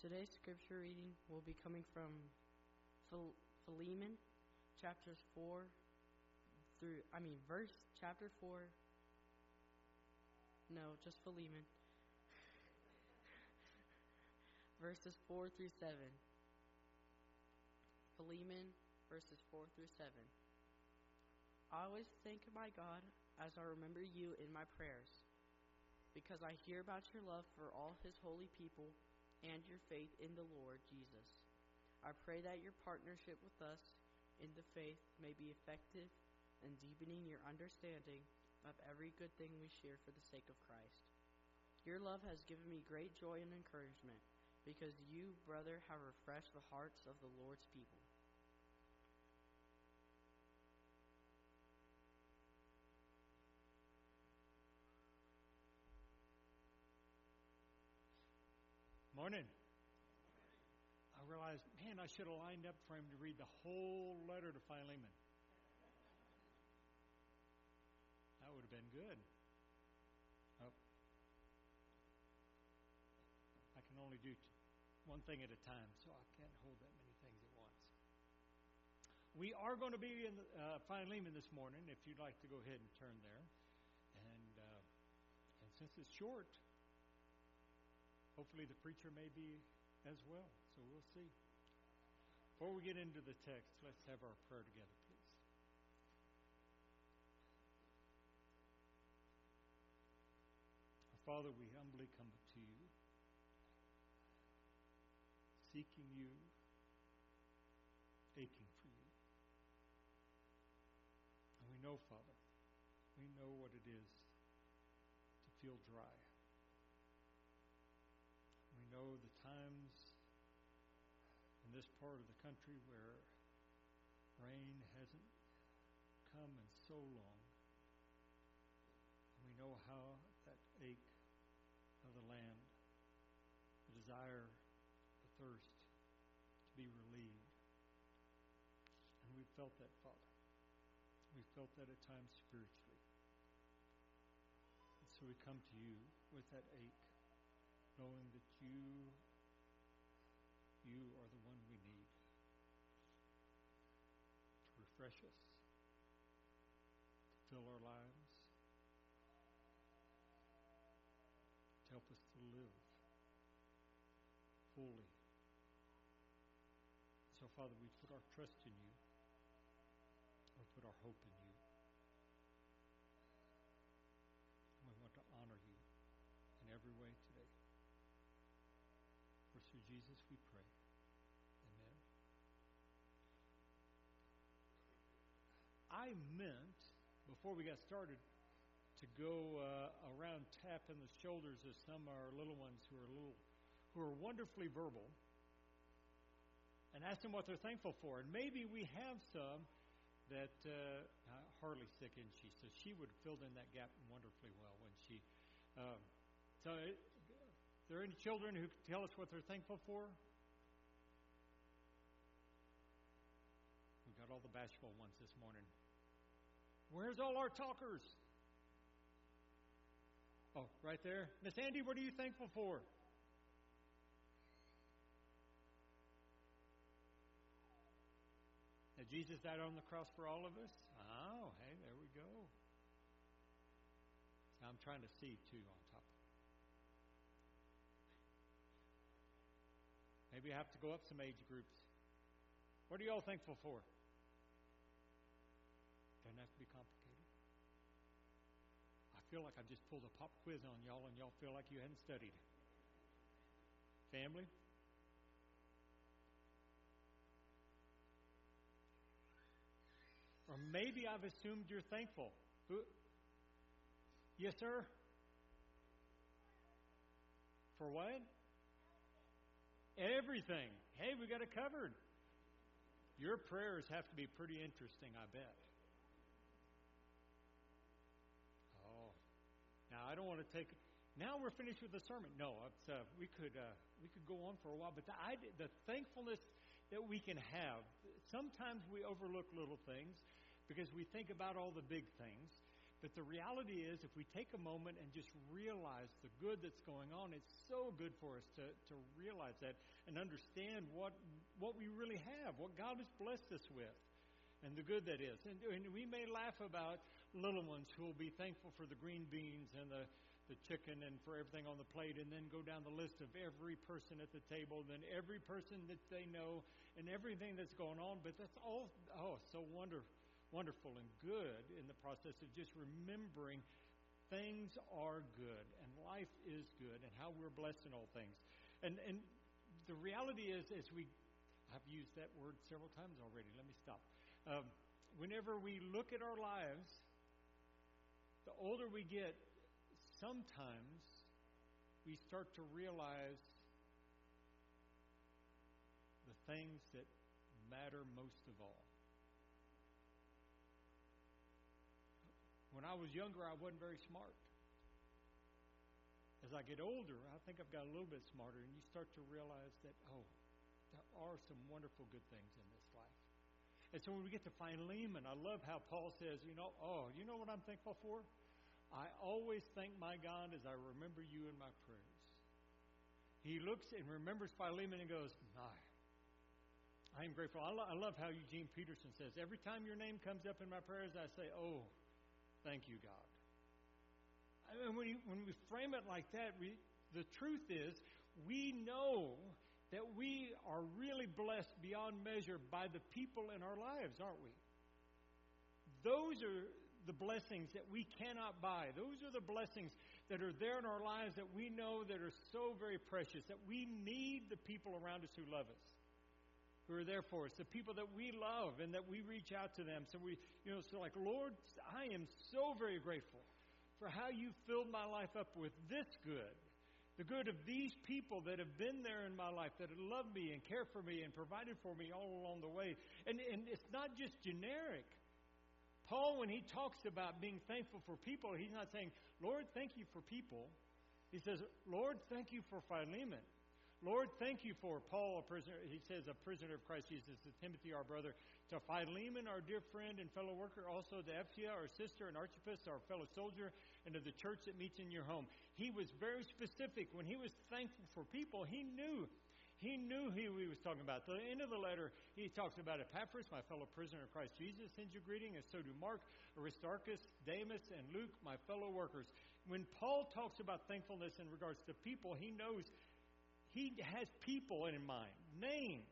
Today's scripture reading will be coming from Philemon, chapter 4, just Philemon, verses 4 through 7. Philemon, verses 4 through 7. I always thank my God as I remember you in my prayers, because I hear about your love for all his holy people and your faith in the Lord Jesus. I pray that your partnership with us in the faith may be effective in deepening your understanding of every good thing we share for the sake of Christ. Your love has given me great joy and encouragement, because you, brother, have refreshed the hearts of the Lord's people. Morning. I realized, man, I should have lined up for him to read the whole letter to Philemon. That would have been good. Oh. I can only do one thing at a time, so I can't hold that many things at once. We are going to be in Philemon this morning, if you'd like to go ahead and turn there. And since it's short, hopefully the preacher may be as well, so we'll see. Before we get into the text, let's have our prayer together, please. Our Father, we humbly come to you, seeking you, aching for you. And we know, Father, we know what it is to feel dry. We know the times in this part of the country where rain hasn't come in so long. And we know how that ache of the land, the desire, the thirst to be relieved. And we've felt that, Father. We've felt that at times spiritually. And so we come to you with that ache, knowing that you are the one we need to refresh us, to fill our lives, to help us to live fully. So, Father, we put our trust in you. We put our hope in you. And we want to honor you in every way today. For through Jesus we pray. Amen. I meant, before we got started, to go around tapping the shoulders of some of our little ones who are wonderfully verbal, and ask them what they're thankful for. And maybe we have some that Harley's sick, isn't she? So she would have filled in that gap wonderfully well when she. Are there any children who can tell us what they're thankful for? We got all the bashful ones this morning. Where's all our talkers? Oh, right there. Miss Andy, what are you thankful for? That Jesus died on the cross for all of us? Oh, hey, there we go. So I'm trying to see, too, on top of it. Maybe I have to go up some age groups. What are you all thankful for? Doesn't have to be complicated. I feel like I've just pulled a pop quiz on y'all, and y'all feel like you hadn't studied. Family? Or maybe I've assumed you're thankful. Yes, sir? For what? Everything. Hey, we got it covered. Your prayers have to be pretty interesting, I bet. Oh. Now, I don't want to take... Now we're finished with the sermon. No, we could go on for a while. But the thankfulness that we can have, sometimes we overlook little things because we think about all the big things. But the reality is, if we take a moment and just realize the good that's going on, it's so good for us to realize that and understand what we really have, what God has blessed us with, and the good that is. And we may laugh about little ones who will be thankful for the green beans and the chicken and for everything on the plate, and then go down the list of every person at the table, then every person that they know, and everything that's going on. But that's all, so wonderful and good in the process of just remembering things are good and life is good and how we're blessed in all things. And the reality is, I've used that word several times already. Let me stop. Whenever we look at our lives, the older we get, sometimes we start to realize the things that matter most of all. When I was younger, I wasn't very smart. As I get older, I think I've got a little bit smarter, and you start to realize that, there are some wonderful good things in this life. And so when we get to Philemon, I love how Paul says, you know what I'm thankful for? I always thank my God as I remember you in my prayers. He looks and remembers Philemon and goes, I am grateful. I love how Eugene Peterson says, every time your name comes up in my prayers, I say, thank you, God. And when we frame it like that, the truth is, we know that we are really blessed beyond measure by the people in our lives, aren't we? Those are the blessings that we cannot buy. Those are the blessings that are there in our lives that we know that are so very precious, that we need the people around us who love us, who are there for us, the people that we love and that we reach out to them. So Lord, I am so very grateful for how you filled my life up with this good, the good of these people that have been there in my life, that have loved me and cared for me and provided for me all along the way. And it's not just generic. Paul, when he talks about being thankful for people, he's not saying, Lord, thank you for people. He says, Lord, thank you for Philemon. Lord, thank you for Paul, a prisoner. He says, a prisoner of Christ Jesus, to Timothy, our brother, to Philemon, our dear friend and fellow worker, also to Apphia, our sister, and Archippus, our fellow soldier, and to the church that meets in your home. He was very specific. When he was thankful for people, he knew who he was talking about. At the end of the letter, he talks about Epaphras, my fellow prisoner of Christ Jesus, sends you greeting, and so do Mark, Aristarchus, Demas, and Luke, my fellow workers. When Paul talks about thankfulness in regards to people, he knows he has people in mind, names.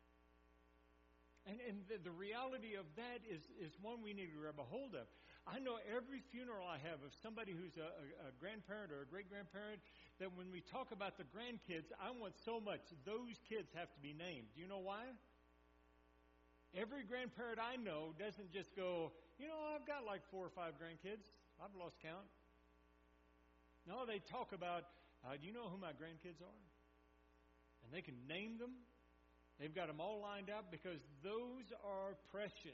And the reality of that is one we need to grab a hold of. I know every funeral I have of somebody who's a grandparent or a great-grandparent, that when we talk about the grandkids, I want so much those kids have to be named. Do you know why? Every grandparent I know doesn't just go, I've got like 4 or 5 grandkids. I've lost count. No, they talk about, do you know who my grandkids are? And they can name them. They've got them all lined up because those are precious.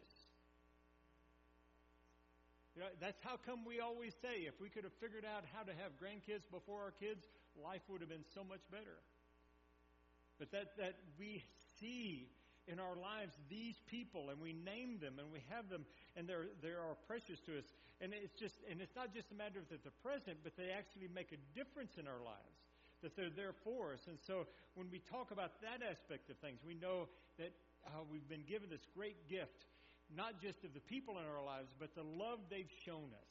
That's how come we always say, if we could have figured out how to have grandkids before our kids, life would have been so much better. But that we see in our lives these people, and we name them, and we have them, and they are precious to us. And it's not just a matter that they're present, but they actually make a difference in our lives, that they're there for us. And so when we talk about that aspect of things, we know that we've been given this great gift, not just of the people in our lives, but the love they've shown us.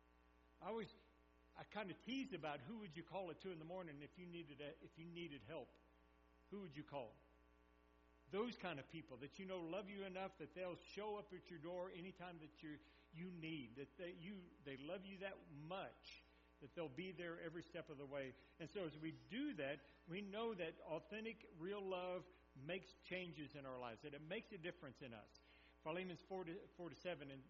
I kind of tease about who would you call at 2 a.m. if you needed help. Who would you call? Those kind of people that love you enough that they'll show up at your door anytime that you need, that they love you that much, that they'll be there every step of the way. And so as we do that, we know that authentic, real love makes changes in our lives, that it makes a difference in us. Philemon 4-7, and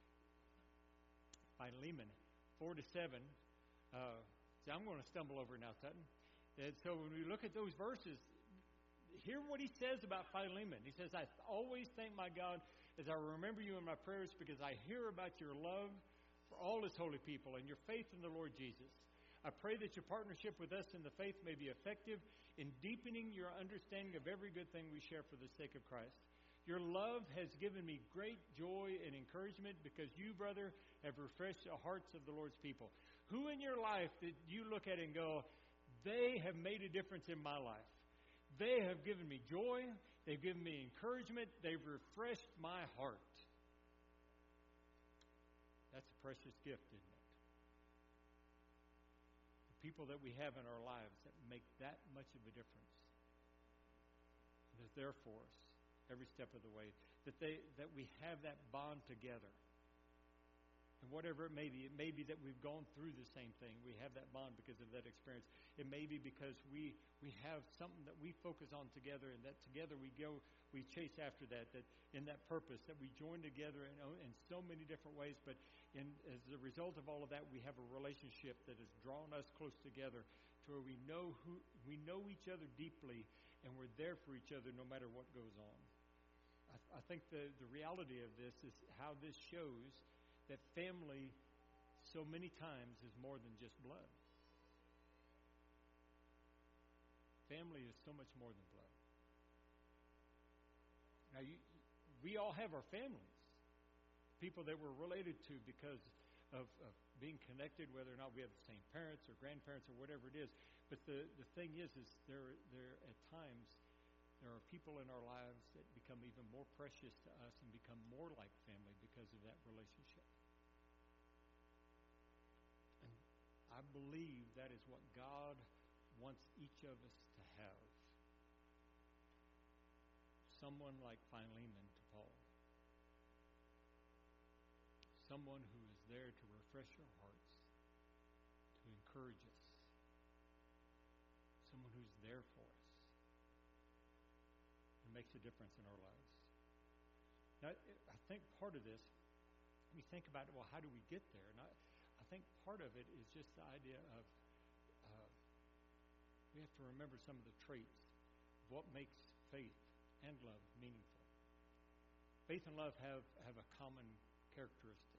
Philemon 4-7. I'm going to stumble over now, Sutton. And so when we look at those verses, hear what he says about Philemon. He says, I always thank my God as I remember you in my prayers, because I hear about your love for all his holy people and your faith in the Lord Jesus. I pray that your partnership with us in the faith may be effective in deepening your understanding of every good thing we share for the sake of Christ. Your love has given me great joy and encouragement because you, brother, have refreshed the hearts of the Lord's people. Who in your life did you look at and go, they have made a difference in my life? They have given me joy. They've given me encouragement. They've refreshed my heart. That's a precious gift, isn't it? The people that we have in our lives that make that much of a difference. They're there for us every step of the way. That we have that bond together. And whatever it may be that we've gone through the same thing. We have that bond because of that experience. It may be because we have something that we focus on together, and that together we chase after that in that purpose, that we join together in so many different ways. But as a result of all of that, we have a relationship that has drawn us close together to where we know each other deeply, and we're there for each other no matter what goes on. I think the reality of this is how this shows that family so many times is more than just blood. Family is so much more than blood. Now, we all have our families, people that we're related to because of being connected, whether or not we have the same parents or grandparents or whatever it is. But the thing is there at times there are people in our lives that become even more precious to us and become more like family because of that relationship. And I believe that is what God wants each of us to have. Someone like Philemon to Paul. Someone who is there to refresh our hearts, to encourage us. Someone who's there for us. Makes a difference in our lives. Now, I think part of this, we think about, well, how do we get there? And I think part of it is just the idea of we have to remember some of the traits of what makes faith and love meaningful. Faith and love have a common characteristic.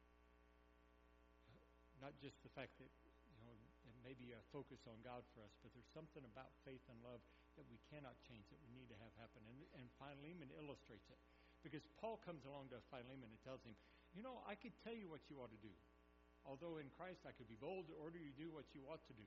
Not just the fact that it may be a focus on God for us, but there's something about faith and love that we cannot change, that we need to have happen. And Philemon illustrates it. Because Paul comes along to Philemon and tells him, I could tell you what you ought to do. Although in Christ I could be bold to order you to do what you ought to do.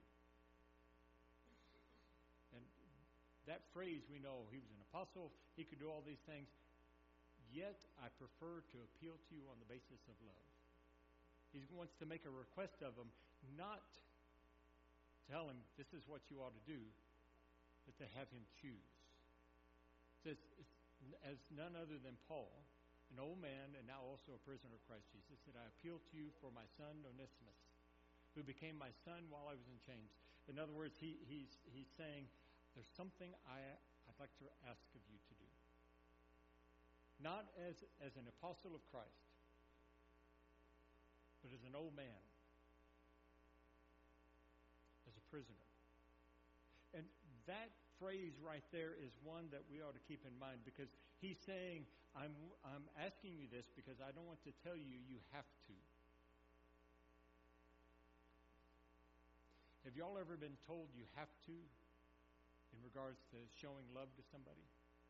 And that phrase, we know he was an apostle, he could do all these things. Yet I prefer to appeal to you on the basis of love. He wants to make a request of him, not tell him this is what you ought to do, but to have him choose. It says, as none other than Paul, an old man and now also a prisoner of Christ Jesus, that I appeal to you for my son Onesimus, who became my son while I was in chains. In other words, he's saying, there's something I'd like to ask of you to do. Not as an apostle of Christ, but as an old man, as a prisoner. And that phrase right there is one that we ought to keep in mind, because he's saying, I'm asking you this because I don't want to tell you you have to. Have you all ever been told you have to in regards to showing love to somebody?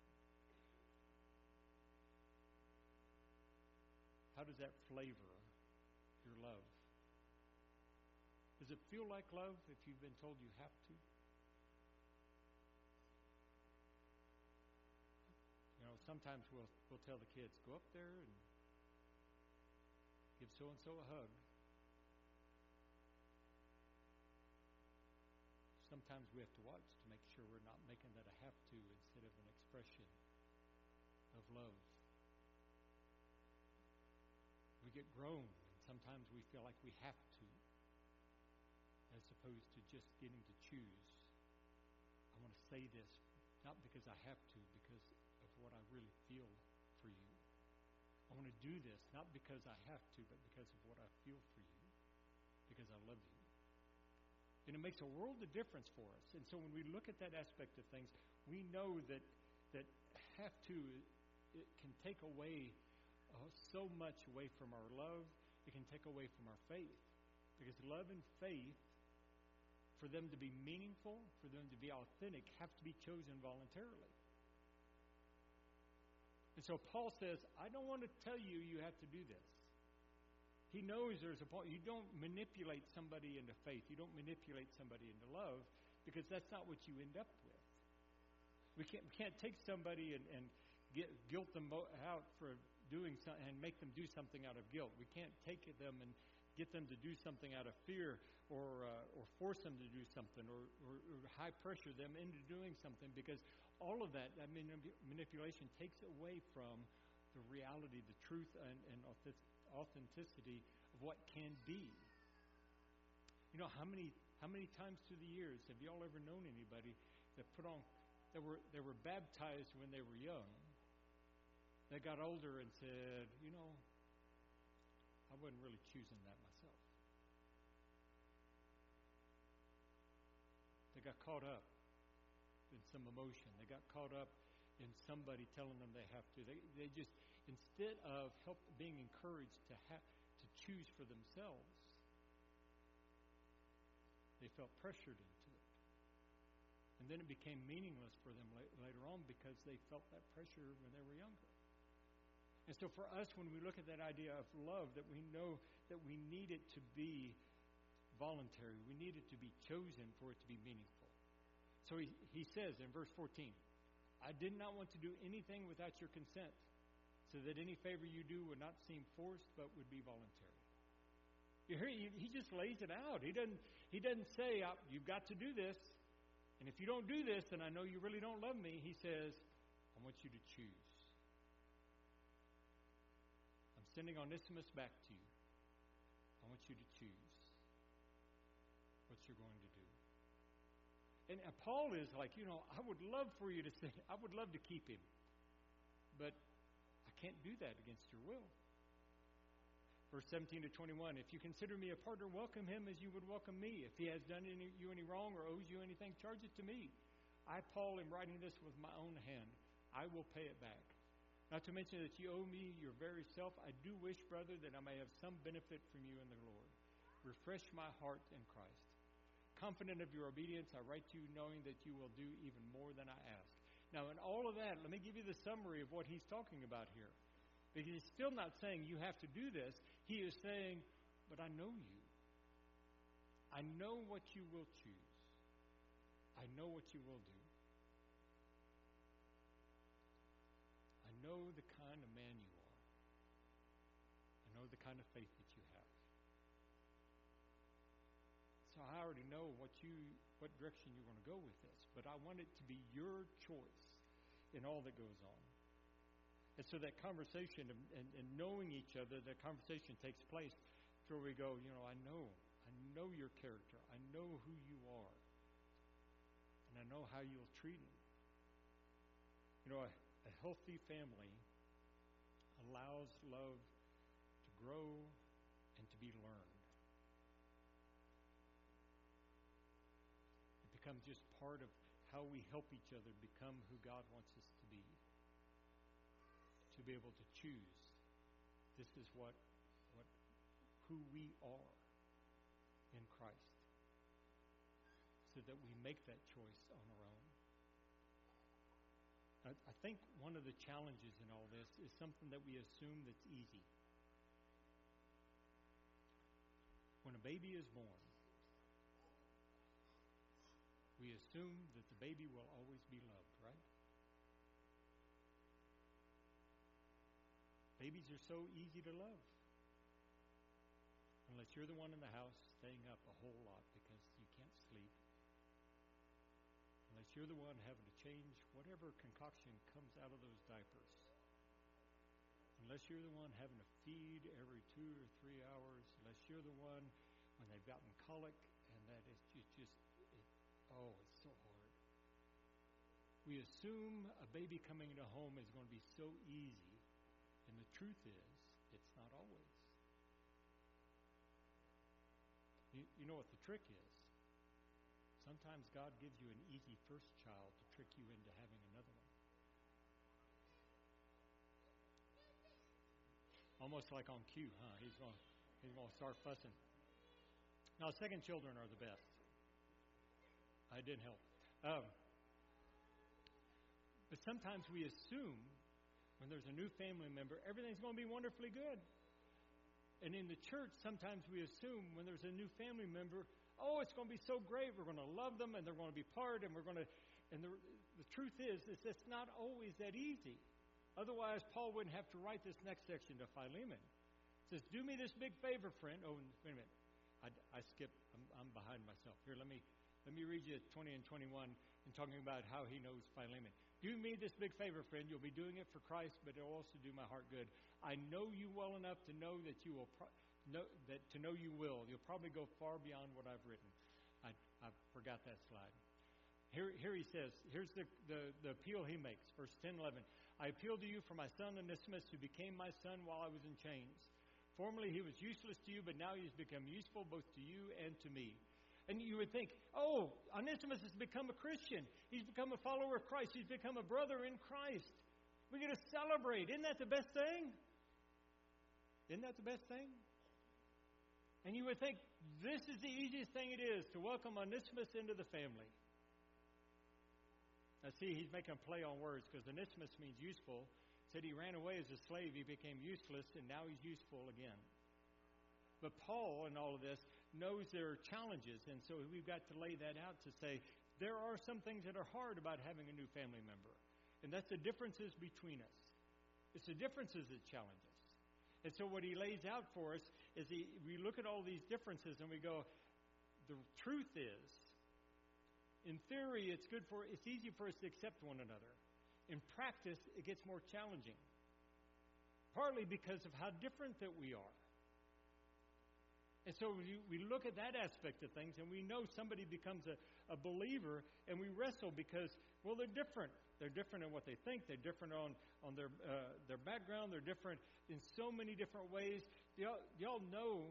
How does that flavor your love? Does it feel like love if you've been told you have to? Sometimes we'll tell the kids, go up there and give so-and-so a hug. Sometimes we have to watch to make sure we're not making that a have to instead of an expression of love. We get grown, and sometimes we feel like we have to, as opposed to just getting to choose. I want to say this, not because I have to, because of what I really feel for you. I want to do this, not because I have to, but because of what I feel for you, because I love you. And it makes a world of difference for us. And so when we look at that aspect of things, we know that have to, it can take away so much away from our love. It can take away from our faith. Because love and faith, for them to be meaningful, for them to be authentic, have to be chosen voluntarily. And so Paul says, I don't want to tell you you have to do this. He knows there's a point. You don't manipulate somebody into faith. You don't manipulate somebody into love, because that's not what you end up with. We can't take somebody and guilt them out for doing something and make them do something out of guilt. We can't take them and get them to do something out of fear, or force them to do something, or high pressure them into doing something, because all of that, manipulation takes away from the reality, the truth, and authenticity of what can be. You know, how many times through the years have y'all ever known anybody that they were baptized when they were young? They got older and said, you know, I wasn't really choosing that myself. They got caught up in some emotion. They got caught up in somebody telling them they have to. They just, instead of being encouraged to choose for themselves, they felt pressured into it. And then it became meaningless for them later on, because they felt that pressure when they were younger. And so for us, when we look at that idea of love, that we know that we need it to be voluntary. We need it to be chosen for it to be meaningful. So he says in verse 14, I did not want to do anything without your consent, so that any favor you do would not seem forced, but would be voluntary. You hear, he just lays it out. He doesn't say, you've got to do this, and if you don't do this, then I know you really don't love me. He says, I want you to choose. I'm sending Onesimus back to you. I want you to choose what you're going to do. And Paul is like, I would love for you to say, I would love to keep him, but I can't do that against your will. Verse 17 to 21, if you consider me a partner, welcome him as you would welcome me. If he has done you any wrong or owes you anything, charge it to me. I, Paul, am writing this with my own hand. I will pay it back. Not to mention that you owe me your very self. I do wish, brother, that I may have some benefit from you in the Lord. Refresh my heart in Christ. Confident of your obedience, I write to you knowing that you will do even more than I ask. Now, in all of that, let me give you the summary of what he's talking about here. Because he's still not saying you have to do this. He is saying, but I know you. I know what you will choose. I know what you will do. I know the kind of man you are. I know the kind of faith that you have. So I already know what direction you want to go with this. But I want it to be your choice in all that goes on. And so that conversation and knowing each other, that conversation takes place where we go, I know your character. I know who you are. And I know how you'll treat him. A healthy family allows love to grow and to be learned. It becomes just part of how we help each other become who God wants us to be. To be able to choose, this is who we are in Christ, so that we make that choice on our own. I think one of the challenges in all this is something that we assume that's easy. When a baby is born, we assume that the baby will always be loved, right? Babies are so easy to love. Unless you're the one in the house staying up a whole lot because you can't sleep. Unless you're the one having to change whatever concoction comes out of those diapers. Unless you're the one having to feed every 2 or 3 hours. Unless you're the one when they've gotten colic and that is it's so hard. We assume a baby coming into a home is going to be so easy. And the truth is, it's not always. You know what the trick is? Sometimes God gives you an easy first child to trick you into having another one. Almost like on cue, huh? He's going to start fussing. Now, second children are the best. I didn't help. But sometimes we assume when there's a new family member, everything's going to be wonderfully good. And in the church, sometimes we assume when there's a new family member, oh, it's going to be so great. We're going to love them, and they're going to be part, and we're going to. And the truth is it's not always that easy. Otherwise, Paul wouldn't have to write this next section to Philemon. It says, "Do me this big favor, friend." Oh, wait a minute. I skipped. I'm behind myself. Here, let me read you 20 and 21 and talking about how he knows Philemon. "Do me this big favor, friend. You'll be doing it for Christ, but it'll also do my heart good. I know you well enough to know that you will know you will. You'll probably go far beyond what I've written." I forgot that slide. Here he says, here's the appeal he makes, verse 10, 11. "I appeal to you for my son Onesimus, who became my son while I was in chains. Formerly he was useless to you, but now he has become useful both to you and to me." And you would think, oh, Onesimus has become a Christian. He's become a follower of Christ. He's become a brother in Christ. We get to celebrate. Isn't that the best thing? Isn't that the best thing? And you would think this is the easiest thing it is to welcome Onesimus into the family. Now see, he's making a play on words because Onesimus means useful. Said he ran away as a slave, he became useless, and now he's useful again. But Paul, in all of this, knows there are challenges, and so we've got to lay that out to say there are some things that are hard about having a new family member. And that's the differences between us. It's the differences that challenge us. And so what he lays out for us is we look at all these differences and we go, the truth is, in theory, it's easy for us to accept one another. In practice, it gets more challenging. Partly because of how different that we are. And so we look at that aspect of things and we know somebody becomes a believer and we wrestle because, well, they're different. They're different in what they think. They're different on their background. They're different in so many different ways. Y'all know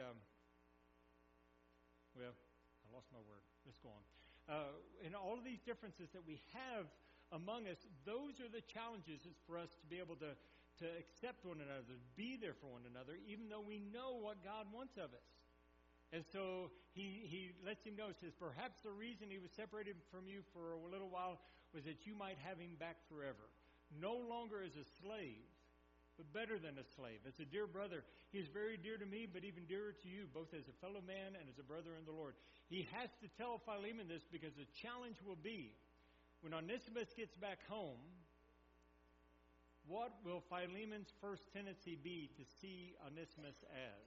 well, I lost my word. Let's go on. And all of these differences that we have among us, those are the challenges for us to be able to accept one another, to be there for one another, even though we know what God wants of us. And so he lets him know, says, perhaps the reason he was separated from you for a little while was that you might have him back forever. No longer as a slave, but better than a slave. As a dear brother, he is very dear to me, but even dearer to you, both as a fellow man and as a brother in the Lord. He has to tell Philemon this because the challenge will be, when Onesimus gets back home, what will Philemon's first tendency be to see Onesimus as?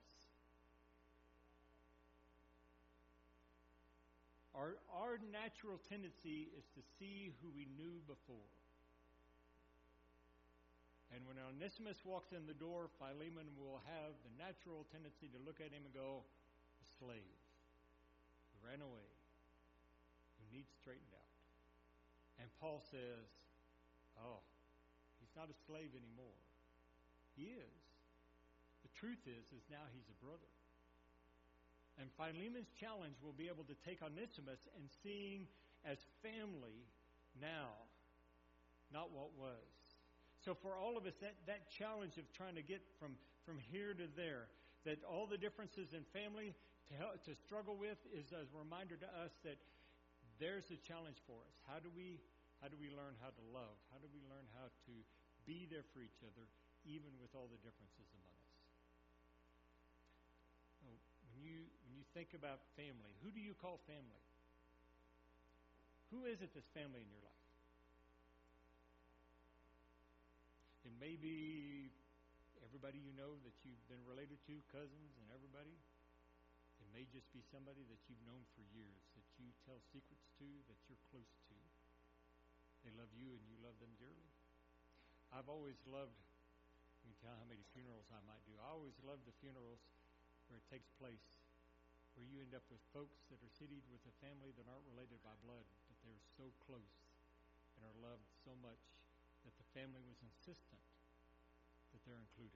Our natural tendency is to see who we knew before. And when Onesimus walks in the door, Philemon will have the natural tendency to look at him and go, a slave who ran away, who needs straightened out. And Paul says, oh, he's not a slave anymore. He is. The truth is now he's a brother. And Philemon's challenge will be able to take Onesimus and seeing as family now, not what was. So for all of us, that challenge of trying to get from here to there, that all the differences in family to struggle with is a reminder to us that there's a challenge for us. How do we learn how to love? How do we learn how to be there for each other, even with all the differences among us? When you think about family, who do you call family? Who is it that's family in your life? It may be everybody you know that you've been related to, cousins and everybody. It may just be somebody that you've known for years, that you tell secrets to, that you're close to. They love you and you love them dearly. I've always loved, you can tell how many funerals I might do. I always loved the funerals where it takes place, where you end up with folks that are seated with a family that aren't related by blood, but they're so close and are loved so much that the family was insistent that they're included.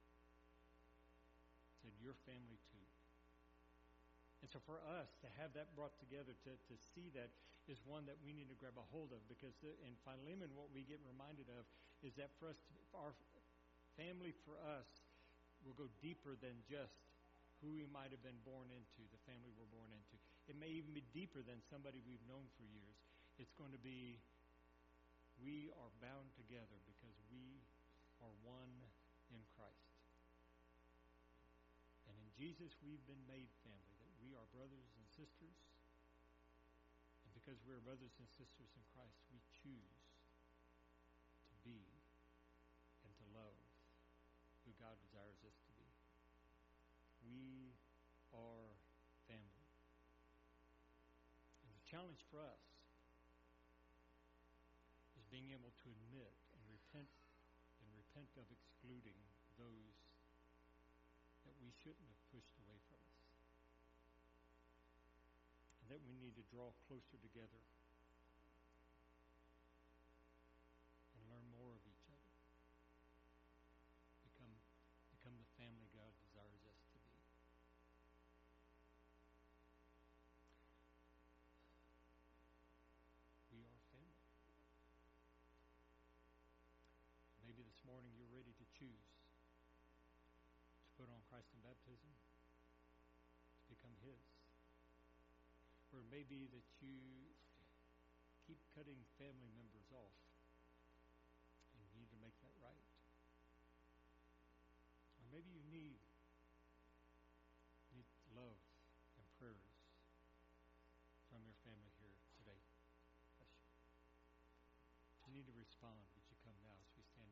Said, your family too. And so for us to have that brought together, to see that, is one that we need to grab a hold of, because in Philemon what we get reminded of is that for our family for us will go deeper than just who we might have been born into, the family we're born into. It may even be deeper than somebody we've known for years. It's going to be, we are bound together because we are one in Christ. And in Jesus we've been made family, that we are brothers and sisters. And because we're brothers and sisters in Christ, we choose to be and to love who God desires us to be. We are family. And the challenge for us is being able to admit and repent of excluding those that we shouldn't have pushed away from us. And that we need to draw closer together and learn more of each other. Become the family God desires us to be. We are family. Maybe this morning you're ready to choose to put on Christ in baptism, to become His. Or it may be that you keep cutting family members off and you need to make that right. Or maybe you need love and prayers from your family here today. You need to respond.